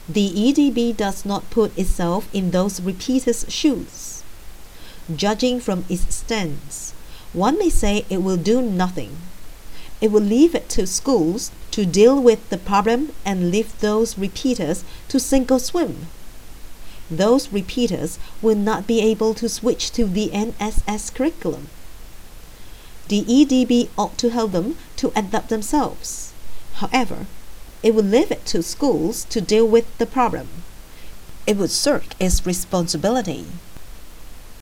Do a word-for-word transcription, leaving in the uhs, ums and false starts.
The E D B does not put itself in those repeaters' shoes. Judging from its stance, one may say it will do nothing. It will leave it to schools to deal with the problem and leave those repeaters to sink or swim. Those repeaters will not be able to switch to the N S S curriculum. The E D B ought to help them to adapt themselves. However, it would leave it to schools to deal with the problem. It would shirk its responsibility.